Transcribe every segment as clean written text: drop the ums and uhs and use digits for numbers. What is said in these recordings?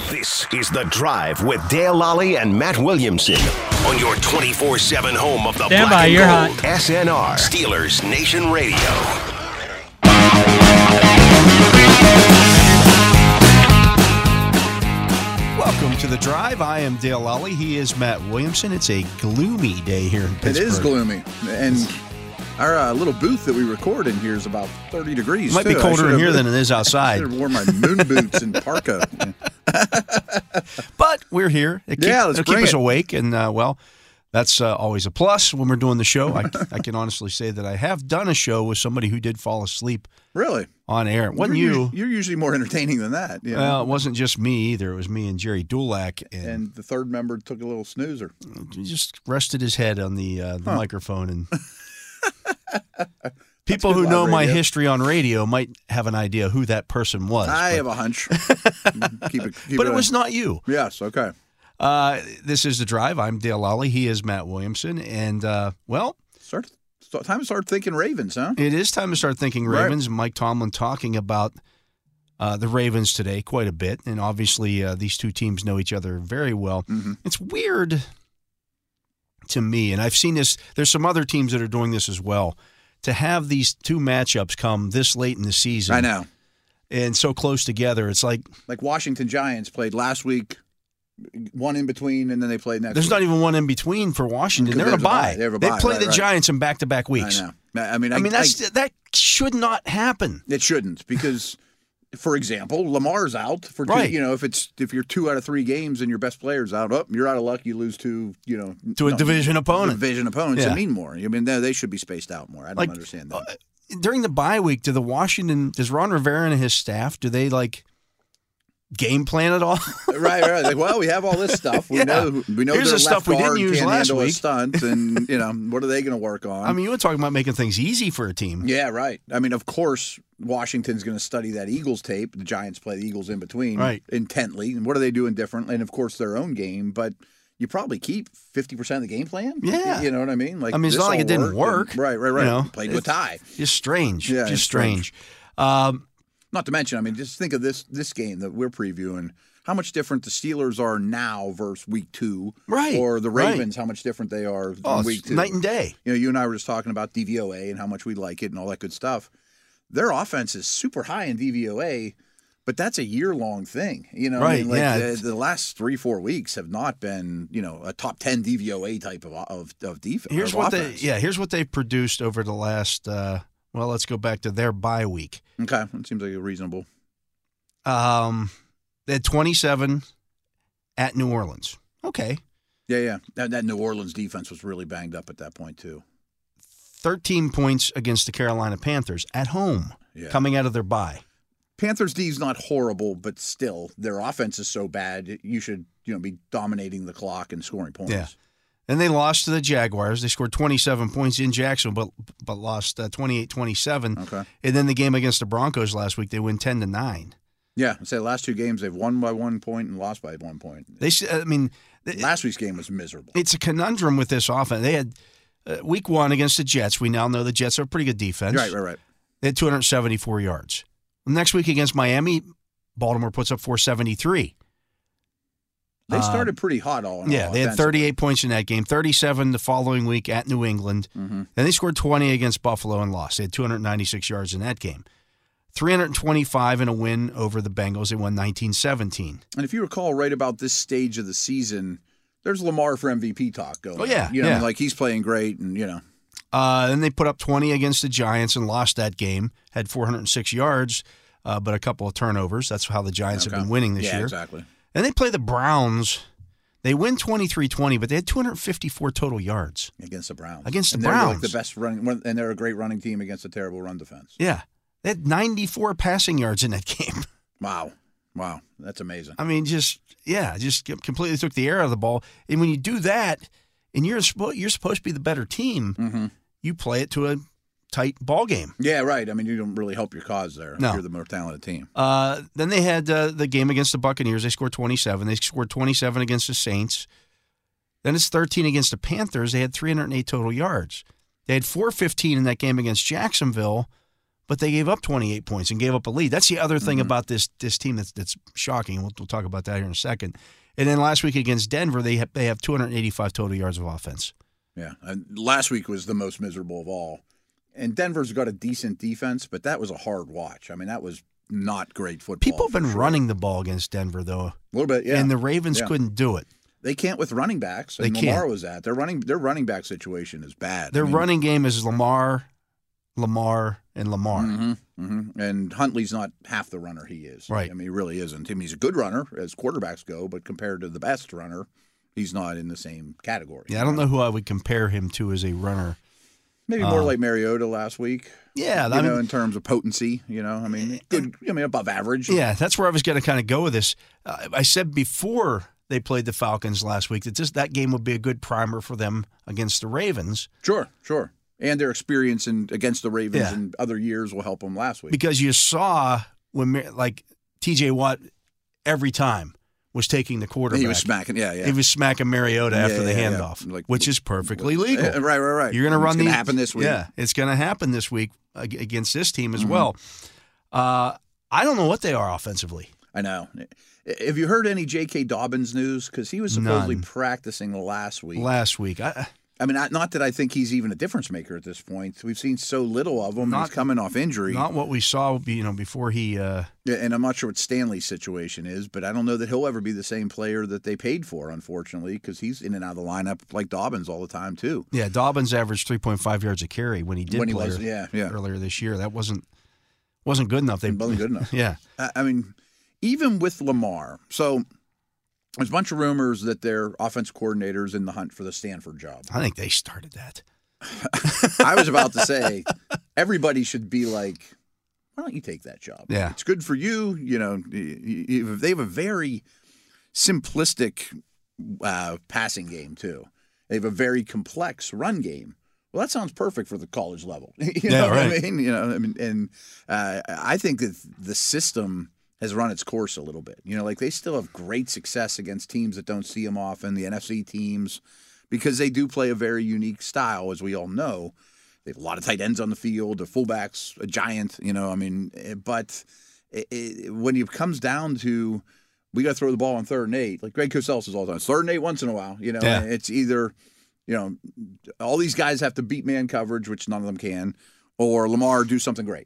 This is The Drive with Dale Lally and Matt Williamson on your 24/7 home of the Stand Black by, and you're Gold. hot. SNR, Steelers Nation Radio. Welcome to The Drive. I am Dale Lally. He is Matt Williamson. It's a gloomy day here in Pittsburgh. It is gloomy. And our little booth that we record in here is about 30 degrees. It might be colder in here than it is outside. I should have worn my moon boots and parka. But we're here. It'll keep bring us it. awake. And, that's always a plus when we're doing the show. I can honestly say that I have done a show with somebody who did fall asleep Really? on air. It wasn't You're usually more entertaining than that. You know? Well, it wasn't just me either. It was me and Jerry Dulac. And the third member took a little snoozer. He just rested his head on the microphone. And people who good know live my radio. history on radio might have an idea who that person was. I but- have a hunch. But it was not you. Yes, okay. This is The Drive. I'm Dale Lally. He is Matt Williamson. And, Time to start thinking Ravens, huh? it is time to start thinking Right. Ravens. Mike Tomlin talking about the Ravens today quite a bit. And obviously, these two teams know each other very well. Mm-hmm. It's weird to me, and I've seen this. There's some other teams that are doing this as well, to have these two matchups come this late in the season. I know. And so close together. It's like Like Washington Giants played last week, one in between, and then they played next there's week. not even one in between for Washington. They're in a There's a bye. bye. They have a They bye, play right, the right. Giants in back-to-back weeks. I know. I mean, that should not happen. it shouldn't because, for example, Lamar's out for two, Right. if you're 2 out of 3 games and your best player's out, you're out of luck. You lose to To a division opponent. Division opponents Yeah. that mean more. I mean, they should be spaced out more. I don't understand that. During the bye week, does Ron Rivera and his staff, do they game plan it all? right. Like, well, we have all this stuff. We Yeah. know Here's their the stuff left we didn't guard use can't last handle a week. stunt, and what are they going to work on? I mean, you were talking about making things easy for a team. Yeah, right. I mean, of course, Washington's going to study that Eagles tape. The Giants play the Eagles in between Right. intently. And what are they doing different? And, of course, their own game. But you probably keep 50% of the game plan. Yeah. You know what I mean? Like, I mean, it's this not like all it didn't worked, work. and- right. You know, Played to a tie. Just strange. Yeah, just it's strange. Not to mention, I mean, just think of this game that we're previewing. How much different the Steelers are now versus week 2. Right, Or the right. Ravens, how much different they are Oh, in week it's 2. night and day. You and I were just talking about DVOA and how much we like it and all that good stuff. Their offense is super high in DVOA, but that's a year-long thing. I Right, mean, like yeah. the last 3-4 weeks have not been, a top 10 DVOA type of defense. Here's of what offense. here's what they've produced over the last. Let's go back to their bye week. Okay, that seems like a reasonable. They had 27 at New Orleans. Okay. Yeah. That New Orleans defense was really banged up at that point too. 13 points against the Carolina Panthers at home, coming out of their bye. Panthers D's not horrible, but still, their offense is so bad. You should, be dominating the clock and scoring points. Yeah. And they lost to the Jaguars. They scored 27 points in Jacksonville, but lost 28-27. Okay. And then the game against the Broncos last week, they win 10-9. Yeah, I'd say the last 2 games they've won by 1 point and lost by 1 point. Last week's game was miserable. It's a conundrum with this offense. They had week 1 against the Jets. We now know the Jets are a pretty good defense. Right. They had 274 yards. Next week against Miami, Baltimore puts up 473. They started pretty hot all in all. They had offensively. 38 points in that game, 37 the following week at New England. Mm-hmm. Then they scored 20 against Buffalo and lost. They had 296 yards in that game. 325 in a win over the Bengals. They won 19-17. And if you recall, right about this stage of the season, there's Lamar for MVP talk going. Oh, yeah, on. yeah. Like he's playing great, and Then they put up 20 against the Giants and lost that game. Had 406 yards, but a couple of turnovers. That's how the Giants have been winning this year. Yeah, exactly. And they play the Browns. They win 23-20, but they had 254 total yards. Against the Browns. Against the They're Browns. like the best running, and they're a great running team against a terrible run defense. Yeah. They had 94 passing yards in that game. Wow, that's amazing. I mean, just completely took the air out of the ball. And when you do that, and you're supposed to be the better team, you play it to a tight ball game. Yeah, right. I mean, you don't really help your cause there. No. If you're the more talented team. Then they had the game against the Buccaneers. They scored 27. They scored 27 against the Saints. Then it's 13 against the Panthers. They had 308 total yards. They had 415 in that game against Jacksonville, but they gave up 28 points and gave up a lead. That's the other thing about this team that's shocking. We'll talk about that here in a second. And then last week against Denver, they have 285 total yards of offense. Yeah, and last week was the most miserable of all. And Denver's got a decent defense, but that was a hard watch. I mean, that was not great football. People have been running the ball against Denver, though. A little bit, yeah. And the Ravens couldn't do it. They can't with running backs. And Lamar was at. Their running back situation is bad. Their running game is Lamar, and Lamar. And Huntley's not half the runner he is. Right. I mean, he really isn't. I mean, he's a good runner as quarterbacks go, but compared to the best runner, he's not in the same category. Yeah, I don't know who I would compare him to as a runner. Maybe more like Mariota last week. Yeah, in terms of potency, I mean, good. I mean, above average. Yeah, that's where I was going to kind of go with this. I said before they played the Falcons last week that that game would be a good primer for them against the Ravens. Sure. And their experience against the Ravens in other years will help them last week. Because you saw when T.J. Watt every time was taking the quarterback. He was smacking, He was smacking Mariota after the handoff, which is perfectly legal. Right. You're going to run It's going to happen this week. Yeah, it's going to happen this week against this team as well. I don't know what they are offensively. I know. Have you heard any J.K. Dobbins news? Because he was supposedly practicing last week. I mean, not that I think he's even a difference maker at this point. We've seen so little of him. He's coming off injury. Not what we saw, before he. Yeah, and I'm not sure what Stanley's situation is, but I don't know that he'll ever be the same player that they paid for, unfortunately, because he's in and out of the lineup like Dobbins all the time too. Yeah, Dobbins averaged 3.5 yards a carry when he did play earlier this year. That wasn't good enough. It wasn't good enough. Yeah, I mean, even with Lamar, so. There's a bunch of rumors that their offense coordinator's in the hunt for the Stanford job. I think they started that. I was about to say, everybody should be like, why don't you take that job? Yeah. It's good for you. They have a very simplistic passing game, too. They have a very complex run game. Well, that sounds perfect for the college level. You know what I mean? I think that the system has run its course a little bit. They still have great success against teams that don't see them often, the NFC teams, because they do play a very unique style, as we all know. They have a lot of tight ends on the field, the fullback's a giant, but when it comes down to we got to throw the ball on 3rd and 8, like Greg Cosell says all the time, it's 3rd and 8 once in a while, It's either, all these guys have to beat man coverage, which none of them can, or Lamar do something great.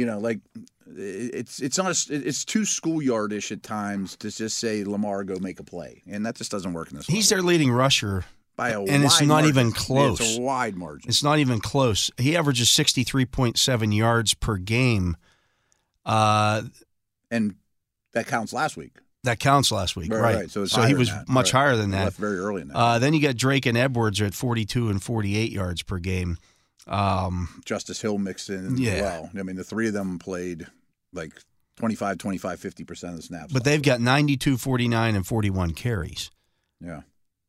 It's too schoolyardish at times to just say Lamar go make a play, and that just doesn't work in this. He's their leading rusher by a and it's not margin. even close. It's a wide margin. It's not even close. He averages 63.7 yards per game, and that counts last week. Right. So he was much higher than that. Left very early in that. Then you got Drake and Edwards are at 42 and 48 yards per game. Justice Hill mixed in as well. I mean, the three of them played like 25, 50% of the snaps. But they've got 92, 49, and 41 carries. Yeah.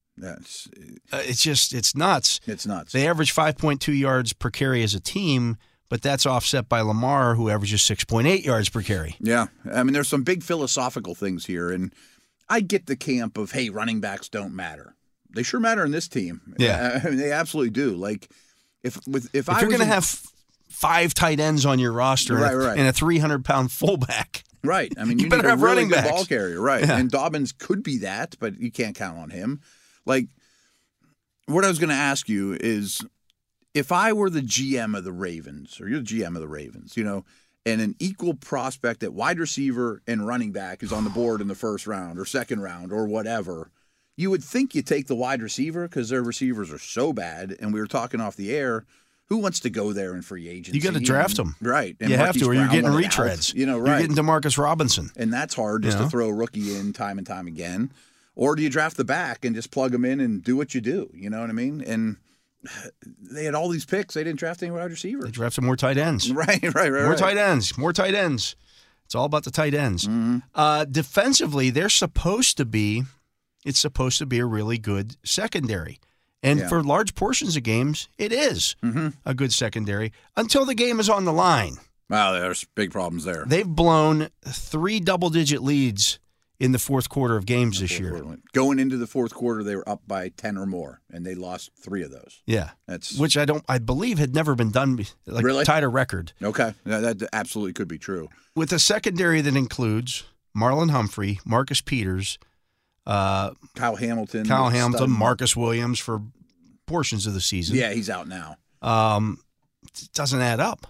It's nuts. It's nuts. They average 5.2 yards per carry as a team, but that's offset by Lamar, who averages 6.8 yards per carry. Yeah. I mean, there's some big philosophical things here, and I get the camp of, hey, running backs don't matter. They sure matter in this team. Yeah. I mean, they absolutely do. Like, if you're going to have 5 tight ends on your roster and a 300-pound fullback. Right. I mean, you better need have a really running good backs. ball carrier. Right. Yeah. And Dobbins could be that, but you can't count on him. Like, what I was going to ask you is, if I were the GM of the Ravens, or you're the GM of the Ravens, and an equal prospect at wide receiver and running back is on the board in the first round or second round or whatever, you would think you take the wide receiver because their receivers are so bad. And we were talking off the air, who wants to go there in free agency? You got to draft them. Right. And you have Marquise to, or you're Brown getting went retreads. Out, right. You're getting DeMarcus Robinson. And that's hard just to throw a rookie in time and time again. Or do you draft the back and just plug them in and do what you do? You know what I mean? And they had all these picks. They didn't draft any wide receivers. They drafted more tight ends. Right. More tight ends. It's all about the tight ends. Mm-hmm. Defensively, it's supposed to be a really good secondary. And for large portions of games, it is a good secondary until the game is on the line. Wow, there's big problems there. They've blown 3 double-digit leads in the fourth quarter of games this year. Going into the fourth quarter, they were up by 10 or more, and they lost 3 of those. Yeah, which I believe had never been done, like really? Tied a record. Okay, that absolutely could be true. With a secondary that includes Marlon Humphrey, Marcus Peters, Kyle Hamilton, Marcus Williams for portions of the season. Yeah, he's out now. It doesn't add up.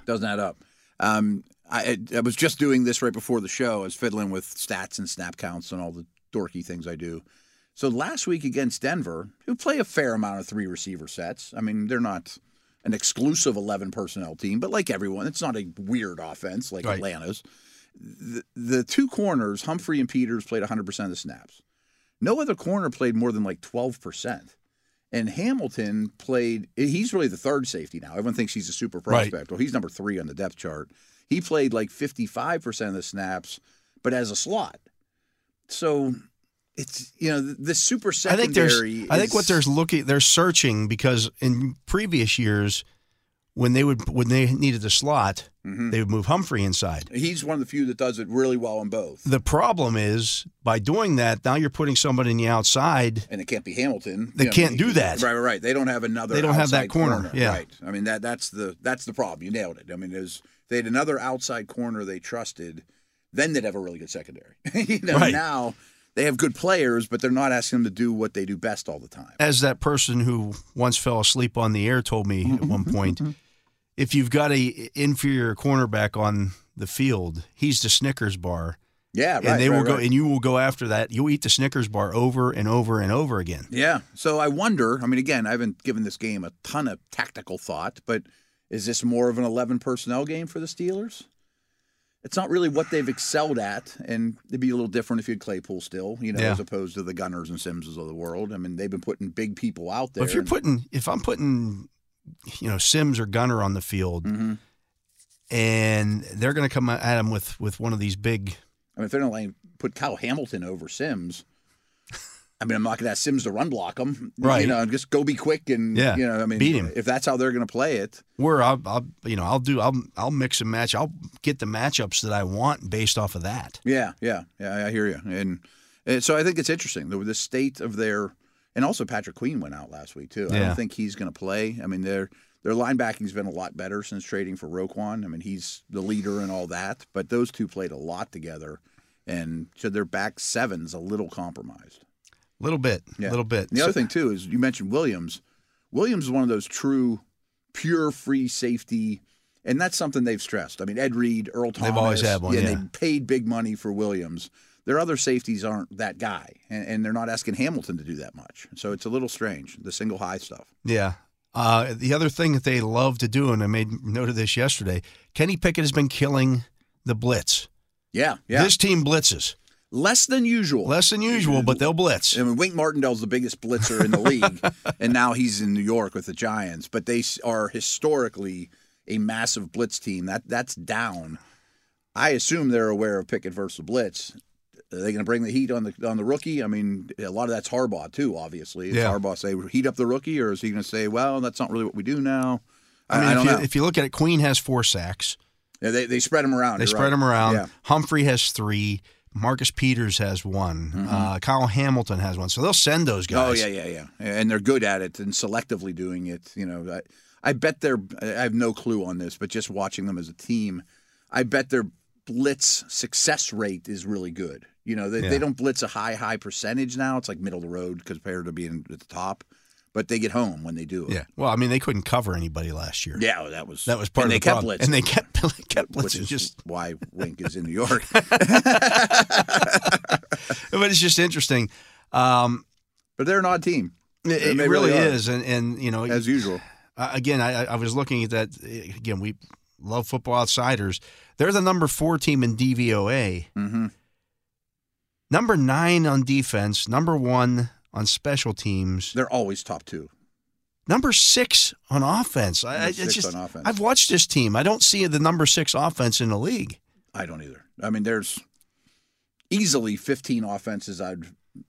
I was just doing this right before the show. I was fiddling with stats and snap counts and all the dorky things I do. So last week against Denver, who play a fair amount of 3 receiver sets. I mean, they're not an exclusive 11 personnel team, but like everyone, it's not a weird offense like Atlanta's. The 2 corners, Humphrey and Peters, played 100% of the snaps. No other corner played more than like 12%. And Hamilton played, he's really the third safety now. Everyone thinks he's a super prospect. Right. Well, he's number 3 on the depth chart. He played like 55% of the snaps, but as a slot. So it's, the super secondary. I think what they're searching, because in previous years, when they needed the slot, they would move Humphrey inside. He's one of the few that does it really well on both. The problem is, by doing that, now you're putting somebody in the outside. And it can't be Hamilton. They can't do that. Right. They don't have another. They don't have that corner. Yeah. Right. I mean, that's the problem. You nailed it. I mean, they had another outside corner they trusted, then they'd have a really good secondary. Right. Now they have good players, but they're not asking them to do what they do best all the time. As that person who once fell asleep on the air told me at one point, if you've got a inferior cornerback on the field, he's the Snickers bar. Yeah, right. And they will go, and you will go after that. You'll eat the Snickers bar over and over and over again. Yeah. So I wonder. I mean, again, I haven't given this game a ton of tactical thought, but is this more of an 11 personnel game for the Steelers? It's not really what they've excelled at, and it'd be a little different if you had Claypool still, as opposed to the Gunners and Simses of the world. I mean, they've been putting big people out there. But if I'm putting, Sims or Gunner on the field, and they're going to come at him with one of these big. I mean, if they're going to put Kyle Hamilton over Sims, I mean, I'm not going to ask Sims to run block him, right? Just go be quick and beat him. If that's how they're going to play it, I'll mix and match. I'll get the matchups that I want based off of that. Yeah. I hear you, and so I think it's interesting the state of their, and also Patrick Queen went out last week too. I don't think he's going to play. I mean, their linebacking's been a lot better since trading for Roquan. I mean, he's the leader and all that, but those two played a lot together, and so their back seven's a little compromised. Little bit. The other thing, too, is you mentioned Williams. Williams is one of those true, pure free safety, and that's something they've stressed. I mean, Ed Reed, Earl Thomas. They've always had one, They paid big money for Williams. Their other safeties aren't that guy, and they're not asking Hamilton to do that much. So it's a little strange, the single high stuff. Yeah. The other thing that they love to do, and I made note of this yesterday, Kenny Pickett has been killing the blitz. Yeah. This team blitzes. Less than usual, but they'll blitz. I mean, Wink Martindale's the biggest blitzer in the league, and now he's in New York with the Giants. But they are historically a massive blitz team. That's down. I assume they're aware of Pickett versus blitz. Are they going to bring the heat on the rookie? I mean, a lot of that's Harbaugh too. Obviously, does Harbaugh say heat up the rookie, or is he going to say, well, that's not really what we do now? I don't know. If you look at it, Queen has 4 sacks. Yeah, they spread him around. They spread him around. Yeah. Humphrey has 3. Marcus Peters has 1. Kyle Hamilton has 1. So they'll send those guys. Oh, yeah. And they're good at it and selectively doing it. I bet I have no clue on this, but just watching them as a team, I bet their blitz success rate is really good. They don't blitz a high percentage now. It's like middle of the road compared to being at the top. But they get home when they do it. Yeah. Well, I mean, they couldn't cover anybody last year. Yeah, that was part of the problem. And they kept blitzing. Which is just why Wink is in New York. But it's just interesting. But they're an odd team. It really is. And as usual. Again, I was looking at that. Again, we love Football Outsiders. They're the number 4 team in DVOA. Mm-hmm. Number 9 on defense. Number 1 on special teams. They're always top 2. Number 6 on offense. On offense. I've watched this team. I don't see the number 6 offense in the league. I don't either. I mean, there's easily 15 offenses I'd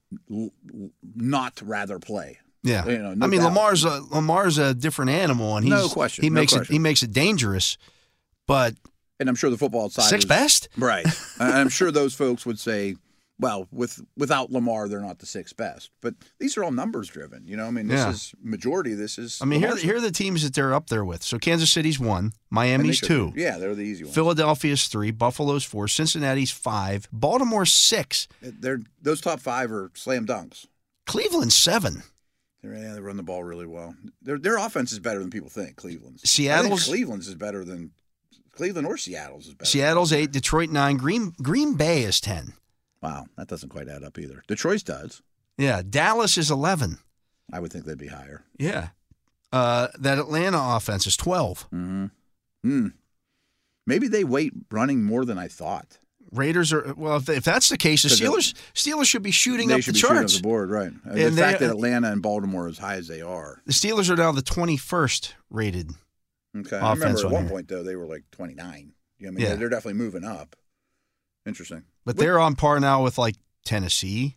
not rather play. Yeah. No I mean, doubt. Lamar's a different animal, and no question. He makes it dangerous, but and I'm sure the Football Outsiders 6th best, right? I'm sure those folks would say Well, without Lamar, they're not the 6th best. But these are all numbers driven. I mean, this is majority. This is. I mean, here are the teams that they're up there with. So Kansas City's 1, Miami's 2. Yeah, they're the easy ones. Philadelphia's 3, Buffalo's 4, Cincinnati's 5, Baltimore's 6. Those top 5 are slam dunks. Cleveland's 7. They run the ball really well. Their offense is better than people think. Cleveland's. Cleveland's is better than Cleveland or Seattle's is better. Seattle's 8, Detroit 9, Green Bay is 10. Wow, that doesn't quite add up either. Detroit's does. Yeah, Dallas is 11. I would think they'd be higher. Yeah. That Atlanta offense is 12. Mm-hmm. Maybe they wait running more than I thought. Raiders are, well, if that's the case, the Steelers should be shooting up the charts. Shooting up the board, right. The fact that Atlanta and Baltimore are as high as they are. The Steelers are now the 21st rated Okay. I remember at one point, though, they were like 29. They're definitely moving up. Interesting. But they're on par now with, like, Tennessee.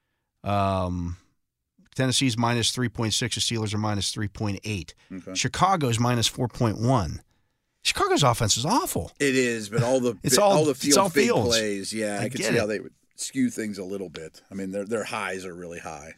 Tennessee's minus 3.6. The Steelers are minus 3.8. Okay. Chicago's minus 4.1. Chicago's offense is awful. It is, but all the field plays, I can see how they would skew things a little bit. I mean, their highs are really high.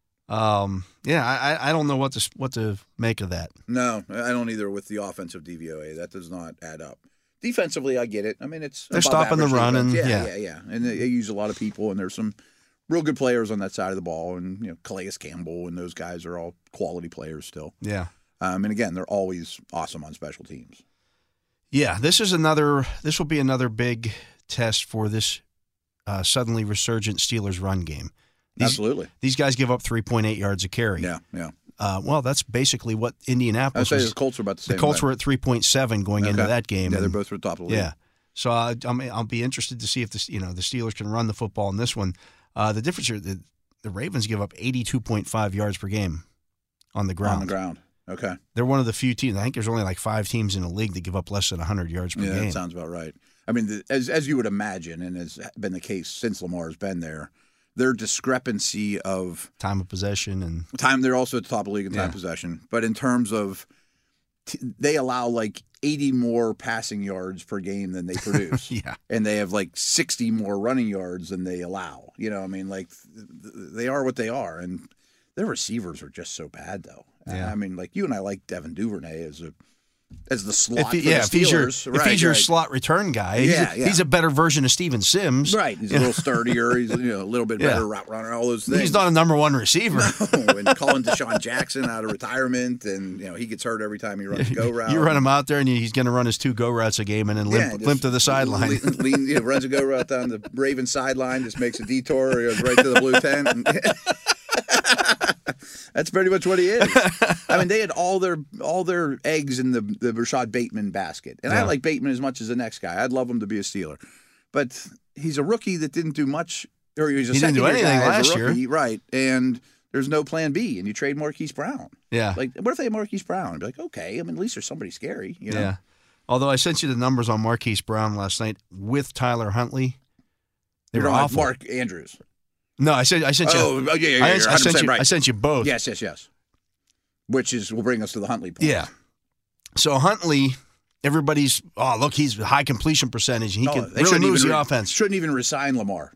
I don't know what to make of that. No, I don't either with the offensive DVOA. That does not add up. Defensively, I get it. I mean, they're stopping the run and and they use a lot of people, and there's some real good players on that side of the ball, and Calais Campbell and those guys are all quality players still. Yeah. And again, they're always awesome on special teams. Yeah, this will be another big test for this suddenly resurgent Steelers run game. Absolutely. These guys give up 3.8 yards a carry. Yeah. Well, that's basically what Indianapolis was. The Colts were about the same. The Colts were at 3.7 going into that game. Yeah, they're both at the top of the league. Yeah. So I'll be interested to see if the Steelers can run the football in this one. The difference here, the Ravens give up 82.5 yards per game on the ground. On the ground. Okay. They're one of the few teams. I think there's only like 5 teams in the league that give up less than 100 yards per game. Yeah, that sounds about right. I mean, as you would imagine, and has been the case since Lamar's been there, their discrepancy of time of possession and time. They're also at the top of the league in time of possession, but in terms of they allow like 80 more passing yards per game than they produce. Yeah, and they have like 60 more running yards than they allow. I mean, like they are what they are, and their receivers are just so bad, though. Yeah. I mean, like you and I like Devin Duvernay as the slot. If he's your slot return guy, he's a better version of Steven Sims. Right, he's a little sturdier. He's a little bit better route runner. All those things. He's not a number 1 receiver. No, and calling Deshaun Jackson out of retirement, and he gets hurt every time he runs a go route. You run him out there, and he's going to run his 2 go routes a game, and then limp to the sideline. Runs a go route down the Ravens sideline, just makes a detour, goes right to the blue tent. That's pretty much what he is. I mean, they had all their eggs in the Rashad Bateman basket. And I like Bateman as much as the next guy. I'd love him to be a Steeler. But he's a rookie that didn't do much, or he didn't do anything last year. Right. And there's no plan B, and you trade Marquise Brown. Yeah. Like, what if they had Marquise Brown? I'd be like, okay, I mean, at least there's somebody scary. Yeah. Although I sent you the numbers on Marquise Brown last night with Tyler Huntley. They were awful. Mark Andrews. No, I sent you. Oh, yeah. I sent you both. Yes. Which will bring us to the Huntley point. Yeah. So Huntley, everybody's look, he's high completion percentage. He can really move the offense. Shouldn't even resign Lamar.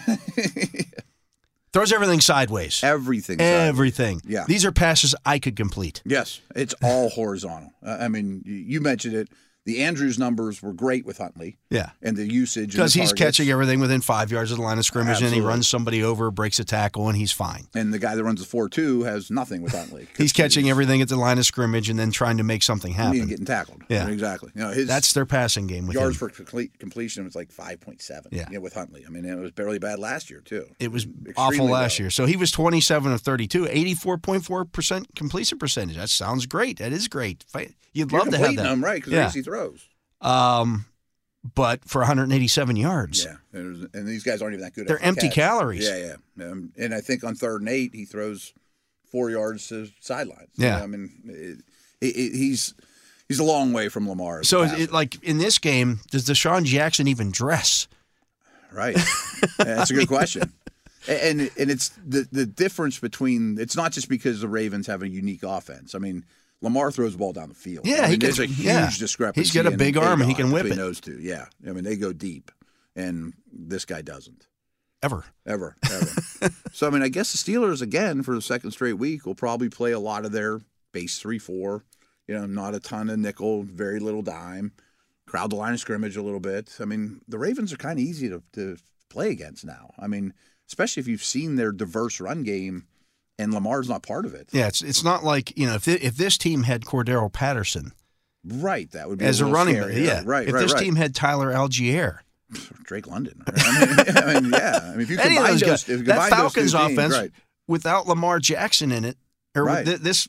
Throws everything sideways. Everything. Yeah. These are passes I could complete. Yes, it's all horizontal. I mean, you mentioned it. The Andrews numbers were great with Huntley. Yeah. And the usage. Because he's catching everything within 5 yards of the line of scrimmage. Absolutely. And he runs somebody over, breaks a tackle, and he's fine. And the guy that runs the 4.2 has nothing with Huntley. He's catching everything at the line of scrimmage and then trying to make something happen. And getting tackled. Yeah. Exactly. That's their passing game with yards him. for completion was like 5.7. Yeah. With Huntley. I mean, it was barely bad last year, too. It was awful last year. So he was 27 of 32, 84.4% completion percentage. That sounds great. That is great. You'd love to have that. Them, right, because he throws. But for 187 yards. Yeah, and these guys aren't even that good. They're empty calories. Yeah. And I think on 3rd and 8, he throws 4 yards to sidelines. Yeah. I mean, he's a long way from Lamar. So, like in this game, does Deshaun Jackson even dress? Right. That's a good question. And it's the difference between. It's not just because the Ravens have a unique offense. I mean, Lamar throws the ball down the field. Yeah, there's a huge discrepancy. He's got a big arm and he can whip it. Those two, yeah. I mean, they go deep, and this guy doesn't. ever. Ever. So, I mean, I guess the Steelers, again, for the second straight week, will probably play a lot of their base 3-4. Not a ton of nickel, very little dime. Crowd the line of scrimmage a little bit. I mean, the Ravens are kind of easy to play against now. I mean, especially if you've seen their diverse run game and Lamar's not part of it. Yeah, it's not like, if this team had Cordero Patterson. Right, that would be as a running back. Yeah, right. If this team had Tyler Algier. Drake London. I mean, if you combine that Falcons offense right. without Lamar Jackson in it, or right. this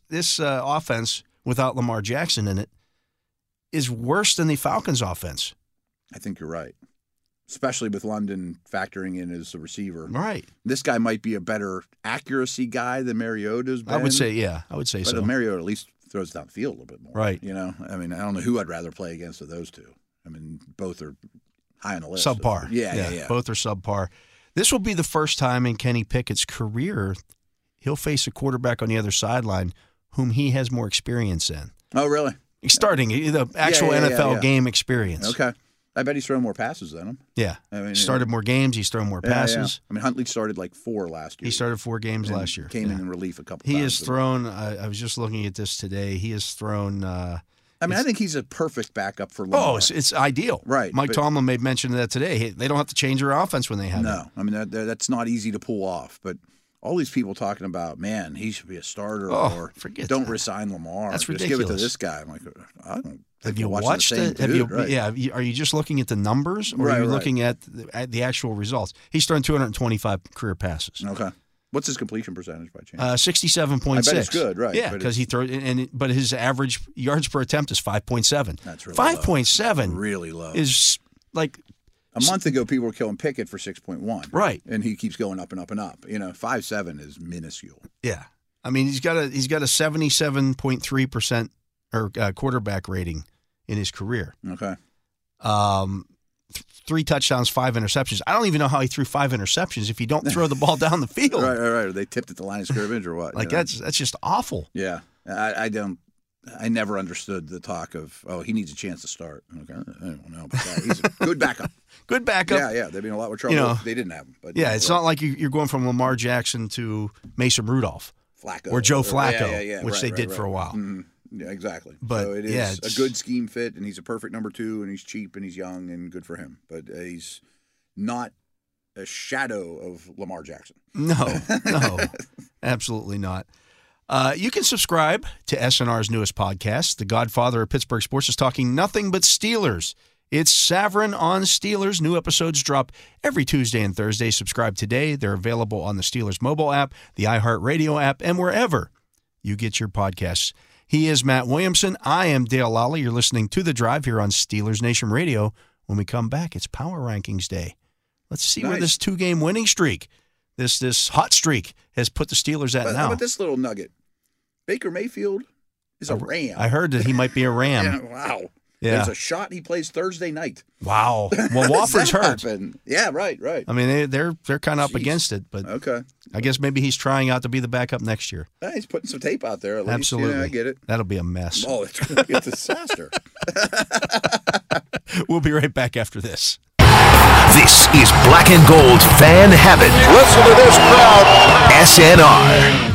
offense without Lamar Jackson in it, is worse than the Falcons offense. I think you're right, especially with London factoring in as a receiver. Right. This guy might be a better accuracy guy than Mariota's been. I would say so. But Mariota at least throws down the field a little bit more. Right. I mean, I don't know who I'd rather play against of those two. I mean, both are high on the list. Subpar. Yeah. Both are subpar. This will be the first time in Kenny Pickett's career he'll face a quarterback on the other sideline whom he has more experience in. Oh, really? Starting the actual NFL game experience. Okay. I bet he's thrown more passes than him. Yeah. I mean, started more games. He's thrown more passes. Yeah. I mean, Huntley started like 4 last year. He started 4 games last year. Came in relief a couple times. He has thrown, I was just looking at this today, he has thrown. I think he's a perfect backup for Lamar. Oh, it's ideal. Right. Mike Tomlin made mention of that today. They don't have to change their offense when they have it. No. I mean, that's not easy to pull off. But all these people talking about, man, he should be a starter or don't resign Lamar. That's ridiculous. Just give it to this guy. I'm like, I don't have you watched it? Are you just looking at the numbers, or are you looking at the actual results? He's thrown 225 career passes. Okay. What's his completion percentage by chance? 67.6. I bet it's good, right? Yeah, because he throws, but his average yards per attempt is 5.7. That's really 5.7. Really low. Is like a month ago, people were killing Pickett for 6.1. Right, and he keeps going up and up and up. 5.7 is minuscule. Yeah, I mean he's got a 77.3% or quarterback rating in his career. Okay. 3 touchdowns, 5 interceptions. I don't even know how he threw 5 interceptions if you don't throw the ball down the field. Right. They tipped at the line of scrimmage or what? That's just awful. Yeah. I never understood the talk of, he needs a chance to start. Okay. I don't know about that. He's a good backup. Good backup. Yeah. They'd be in a lot of trouble if they didn't have him. But it's not like you're going from Lamar Jackson to Mason Rudolph. Flacco. Or Joe Flacco, which they did for a while. Mm-hmm. Yeah, exactly. But so it is a good scheme fit, and he's a perfect number 2, and he's cheap, and he's young, and good for him. But he's not a shadow of Lamar Jackson. No, absolutely not. You can subscribe to SNR's newest podcast. The Godfather of Pittsburgh Sports is talking nothing but Steelers. It's Savran on Steelers. New episodes drop every Tuesday and Thursday. Subscribe today. They're available on the Steelers mobile app, the iHeartRadio app, and wherever you get your podcasts. He is Matt Williamson. I am Dale Lally. You're listening to The Drive here on Steelers Nation Radio. When we come back, it's Power Rankings Day. Let's see where this 2-game winning streak, this hot streak, has put the Steelers at now. How about this little nugget? Baker Mayfield is a Ram. I heard that he might be a Ram. Yeah, wow. Yeah. There's a shot he plays Thursday night. Wow. Well, Wofford's hurt. Yeah, right. I mean, they're kind of up against it, but okay. I guess maybe he's trying out to be the backup next year. He's putting some tape out there at least. Absolutely. Yeah, I get it. That'll be a mess. Oh, it's going to be a disaster. We'll be right back after this. This is Black and Gold Fan Heaven. Listen to this crowd. SNR.